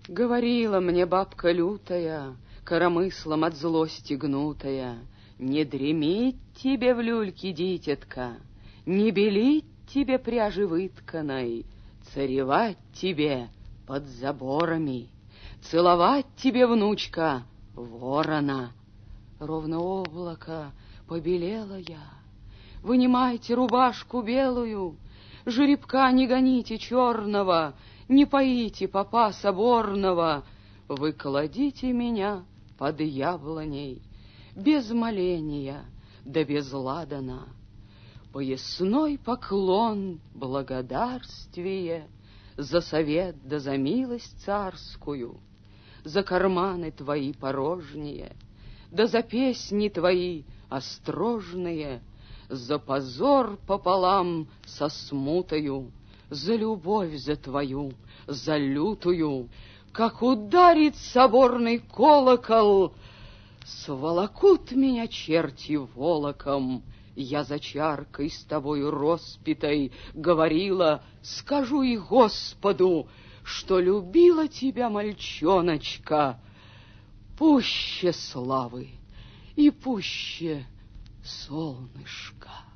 Говорила мне бабка лютая, коромыслом от злости гнутая: не дремить тебе в люльке, дитятка, не белить тебе пряжи вытканой, царевать тебе под заборами, целовать тебе, внучка, ворона. Ровно облако побелела я. Вынимайте рубашку белую, жеребка не гоните черного, не поите попа соборного, вы кладите меня под яблоней, без моления да без ладана. Поясной поклон, благодарствие за совет да за милость царскую, за карманы твои порожние, да за песни твои острожные, за позор пополам со смутою, за любовь за твою, за лютую. Как ударит соборный колокол, сволокут меня черти волоком. Я за чаркой с тобою роспитой говорила: скажу и Господу, что любила тебя, мальчоночка, пуще славы и пуще солнышка.